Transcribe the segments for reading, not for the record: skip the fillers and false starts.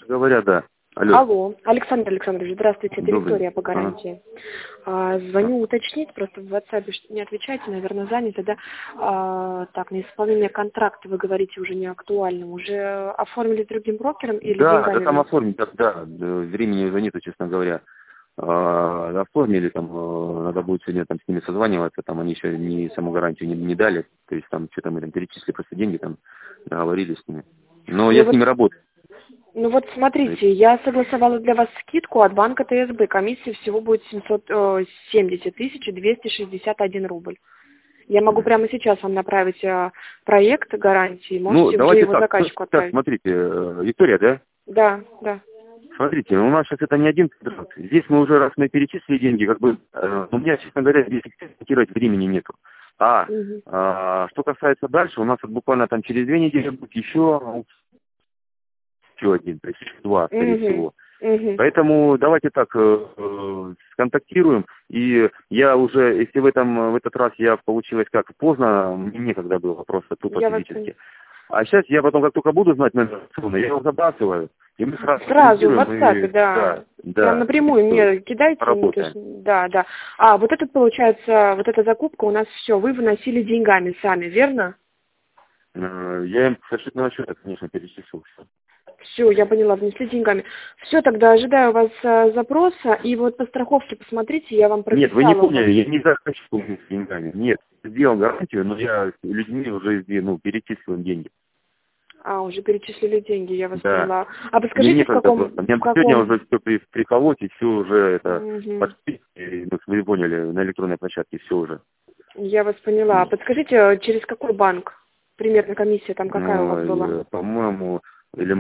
Короче говоря, да. Алло. Алло, Александр Александрович, здравствуйте, это Добрый. Виктория по гарантии. Звоню уточнить, просто в WhatsApp не отвечайте, наверное, заняты, да? Так, на исполнение контракта, вы говорите, уже не актуально. Уже оформили с другим брокером или Да, деньгами? да, там оформить, да, времени уже нету, честно говоря. Оформили, там, надо будет сегодня там с ними созваниваться, там они еще саму гарантию не дали, то есть там что-то мы там перечислили просто деньги, там договорились с ними. Но я с ними работаю. Ну вот смотрите, я согласовала для вас скидку от банка ТСБ. Комиссия всего будет 770 261 рубль. Я могу прямо сейчас вам направить проект гарантии. Можете уже его заказчику отправить. Смотрите, Виктория, да? Да, да. Смотрите, у нас сейчас это не один контракт. Здесь мы уже, раз мы перечислили деньги, как бы, у меня, честно говоря, здесь экспериментировать времени нету. Что касается дальше, у нас вот буквально там через 2 недели будет еще один, то есть 2, скорее всего. Поэтому давайте так сконтактируем, и я уже, если в этот раз я получилось как поздно, мне некогда было просто тупо физически. А сейчас я потом, как только буду знать номер телефона, я его забрасываю, и мы сразу в WhatsApp, да. Прям напрямую мне кидайте. Да, да. Вот это получается, вот эта закупка у нас все, вы выносили деньгами сами, верно? Я им совершенно счет, конечно, перечислил все. Все, я поняла, внесли деньгами. Все, тогда ожидаю вас запроса. И вот по страховке посмотрите, я вам прописала. Нет, вы не поняли, я не захочу с деньгами. Нет, сделал гарантию, но я людьми уже перечислил деньги. Уже перечислили деньги, я вас поняла. А подскажите, в каком... Сегодня уже все приколоть, и все уже это почти, вы поняли, на электронной площадке все уже. Я вас поняла. Подскажите, через какой банк? Примерно комиссия там какая у вас была? По-моему, или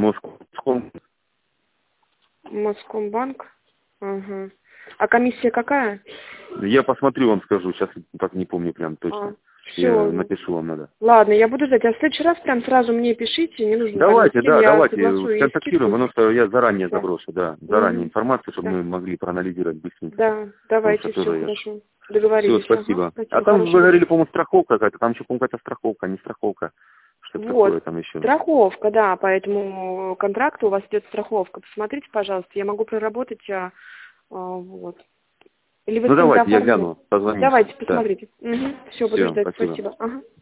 Москомбанк. Ага. А комиссия какая? Я посмотрю, вам скажу. Сейчас так не помню прям точно. Все. Я напишу вам надо. Ладно, я буду ждать. А в следующий раз прям сразу мне пишите, не нужно. Давайте, давайте контактируем, потому что я заранее заброшу, заранее информацию, чтобы мы могли проанализировать быстренько. Да, давайте, все хорошо. Договорились. Все, спасибо. А там вы говорили, по-моему, страховка какая-то. Там еще, по-моему, какая-то страховка, не страховка. Что-то такое там еще. Страховка, да, по этому контракту у вас идет страховка. Посмотрите, пожалуйста, я могу проработать, вот. Или вы давайте, я гляну, позвоните. Давайте, посмотрите. Все, буду ждать, спасибо.